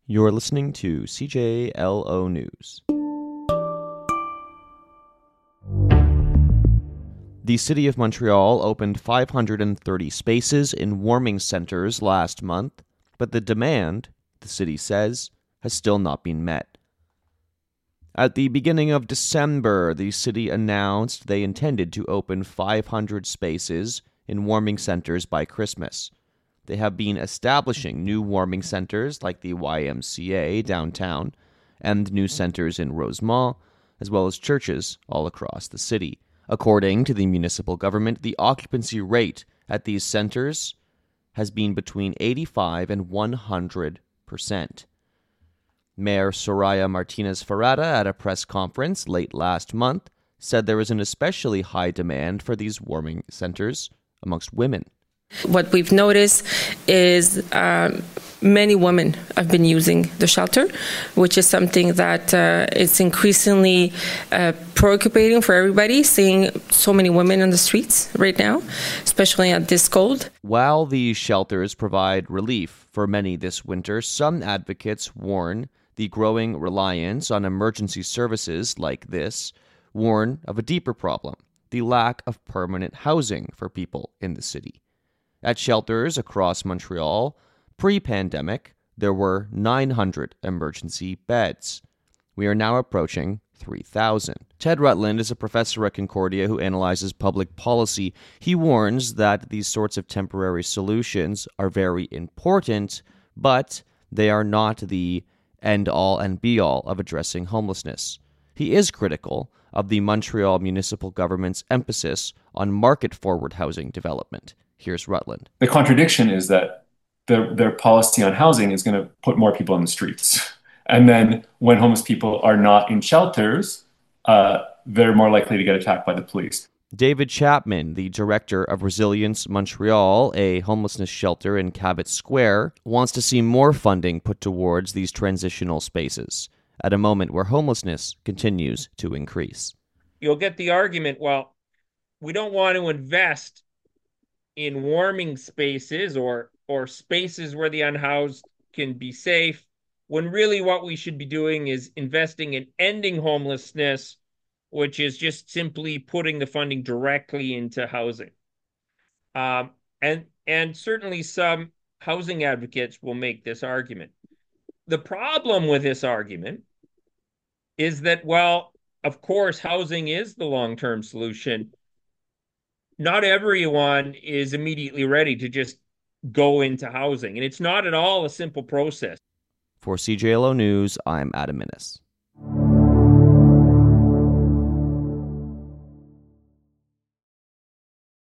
You're listening to CJLO News. The City of Montreal opened 530 spaces in warming centers last month, but the demand, the city says, has still not been met. At the beginning of December, the city announced they intended to open 500 spaces in warming centers by Christmas. They have been establishing new warming centers like the YMCA downtown and new centers in Rosemont, as well as churches all across the city. According to the municipal government, the occupancy rate at these centers has been between 85 and 100%. Mayor Soraya Martinez Ferrada, at a press conference late last month, said there is an especially high demand for these warming centers amongst women. What we've noticed is many women have been using the shelter, which is something that is increasingly preoccupating for everybody, seeing so many women on the streets right now, especially at this cold. While these shelters provide relief for many this winter, some advocates warn the growing reliance on emergency services like this warn of a deeper problem, the lack of permanent housing for people in the city. At shelters across Montreal, pre-pandemic, there were 900 emergency beds. We are now approaching 3,000. Ted Rutland is a professor at Concordia who analyzes public policy. He warns that these sorts of temporary solutions are very important, but they are not the end-all and be-all of addressing homelessness. He is critical of the Montreal municipal government's emphasis on market-forward housing development. Here's Rutland. The contradiction is that their policy on housing is going to put more people in the streets. And then when homeless people are not in shelters, they're more likely to get attacked by the police. David Chapman, the director of Resilience Montreal, a homelessness shelter in Cabot Square, wants to see more funding put towards these transitional spaces at a moment where homelessness continues to increase. You'll get the argument, well, we don't want to invest in warming spaces or spaces where the unhoused can be safe, when really what we should be doing is investing in ending homelessness, which is just simply putting the funding directly into housing. And certainly some housing advocates will make this argument. The problem with this argument is that, well, of course, housing is the long-term solution. Not everyone is immediately ready to just go into housing, and it's not at all a simple process. For CJLO News, I'm Adam Minnis.